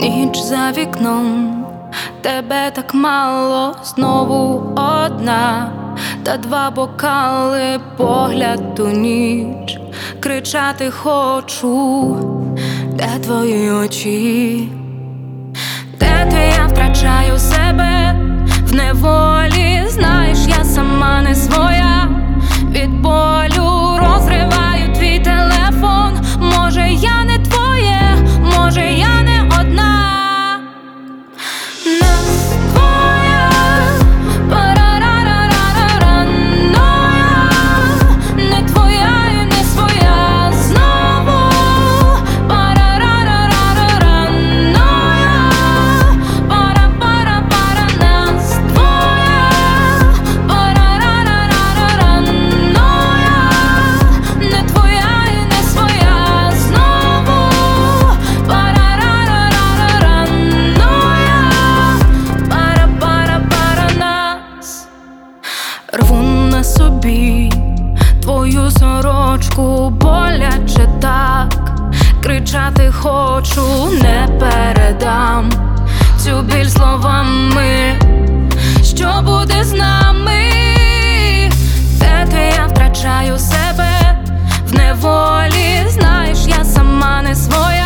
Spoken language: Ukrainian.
Ніч за вікном, тебе так мало, знову одна, та два бокали, погляд у ніч. Кричати хочу, де твої очі? Де ти, я втрачаю себе в неволі. Знаєш, я сама не своя, від болю розриваю твій телефон. Може, я не твоє, може, я не одна. Нас двоє, парарарарарарарноя, не твоя і не своя знову. Парарарарарарарноя, пара-пара-пара. Нас двоє, парарарарарарарноя, не твоя і не своя знову. Рву на собі твою сорочку, боляче так. Кричати хочу, не передам цю біль словами. Що буде з нами? Де ти, я втрачаю себе в неволі. Знаєш, я сама не своя.